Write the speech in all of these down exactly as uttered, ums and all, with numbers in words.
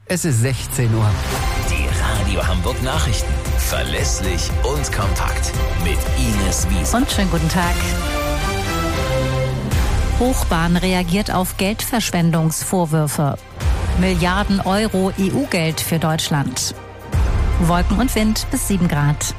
Es ist sechzehn Uhr. Die Radio Hamburg Nachrichten. Verlässlich und kompakt. Mit Ines Wiese. Und schönen guten Tag. Hochbahn reagiert auf Geldverschwendungsvorwürfe. Milliarden Euro E U-Geld für Deutschland. Wolken und Wind bis sieben Grad.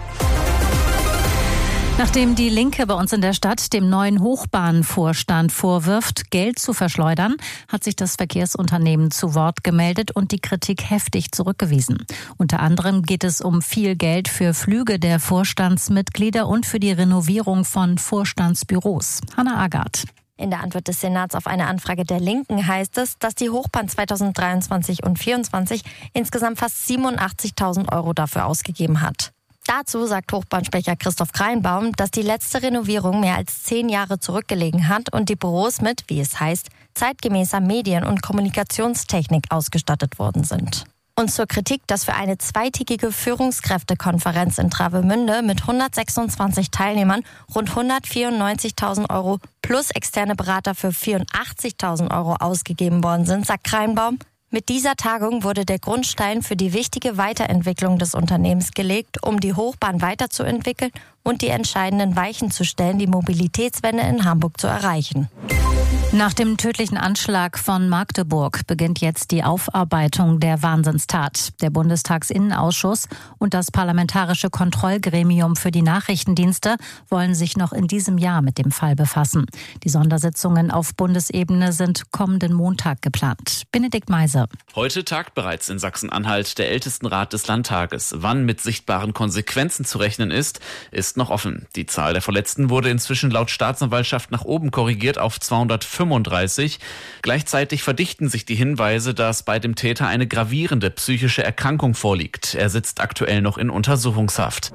Nachdem die Linke bei uns in der Stadt dem neuen Hochbahnvorstand vorwirft, Geld zu verschleudern, hat sich das Verkehrsunternehmen zu Wort gemeldet und die Kritik heftig zurückgewiesen. Unter anderem geht es um viel Geld für Flüge der Vorstandsmitglieder und für die Renovierung von Vorstandsbüros. Hannah Agard. In der Antwort des Senats auf eine Anfrage der Linken heißt es, dass die Hochbahn zweitausenddreiundzwanzig und vierundzwanzig insgesamt fast siebenundachtzigtausend Euro dafür ausgegeben hat. Dazu sagt Hochbahnsprecher Christoph Kreinbaum, dass die letzte Renovierung mehr als zehn Jahre zurückgelegen hat und die Büros mit, wie es heißt, zeitgemäßer Medien- und Kommunikationstechnik ausgestattet worden sind. Und zur Kritik, dass für eine zweitägige Führungskräftekonferenz in Travemünde mit hundertsechsundzwanzig Teilnehmern rund hundertvierundneunzigtausend Euro plus externe Berater für vierundachtzigtausend Euro ausgegeben worden sind, sagt Kreinbaum. Mit dieser Tagung wurde der Grundstein für die wichtige Weiterentwicklung des Unternehmens gelegt, um die Hochbahn weiterzuentwickeln und die entscheidenden Weichen zu stellen, die Mobilitätswende in Hamburg zu erreichen. Nach dem tödlichen Anschlag von Magdeburg beginnt jetzt die Aufarbeitung der Wahnsinnstat. Der Bundestagsinnenausschuss und das Parlamentarische Kontrollgremium für die Nachrichtendienste wollen sich noch in diesem Jahr mit dem Fall befassen. Die Sondersitzungen auf Bundesebene sind kommenden Montag geplant. Benedikt Meise. Heute tagt bereits in Sachsen-Anhalt der Ältestenrat des Landtages. Wann mit sichtbaren Konsequenzen zu rechnen ist, ist noch offen. Die Zahl der Verletzten wurde inzwischen laut Staatsanwaltschaft nach oben korrigiert auf zweihundertfünfunddreißig. Gleichzeitig verdichten sich die Hinweise, dass bei dem Täter eine gravierende psychische Erkrankung vorliegt. Er sitzt aktuell noch in Untersuchungshaft.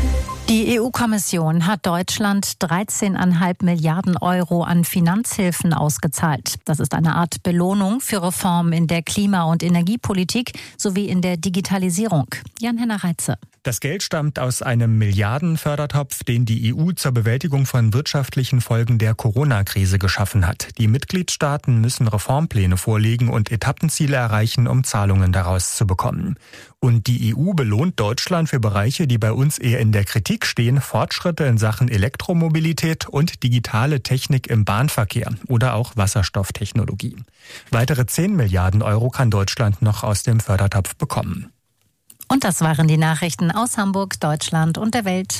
Die E U-Kommission hat Deutschland dreizehn Komma fünf Milliarden Euro an Finanzhilfen ausgezahlt. Das ist eine Art Belohnung für Reformen in der Klima- und Energiepolitik sowie in der Digitalisierung. Jan-Henner Reitze. Das Geld stammt aus einem Milliardenfördertopf, den die E U zur Bewältigung von wirtschaftlichen Folgen der Corona-Krise geschaffen hat. Die Mitgliedstaaten müssen Reformpläne vorlegen und Etappenziele erreichen, um Zahlungen daraus zu bekommen. Und die E U belohnt Deutschland für Bereiche, die bei uns eher in der Kritik stehen, Fortschritte in Sachen Elektromobilität und digitale Technik im Bahnverkehr oder auch Wasserstofftechnologie. Weitere zehn Milliarden Euro kann Deutschland noch aus dem Fördertopf bekommen. Und das waren die Nachrichten aus Hamburg, Deutschland und der Welt.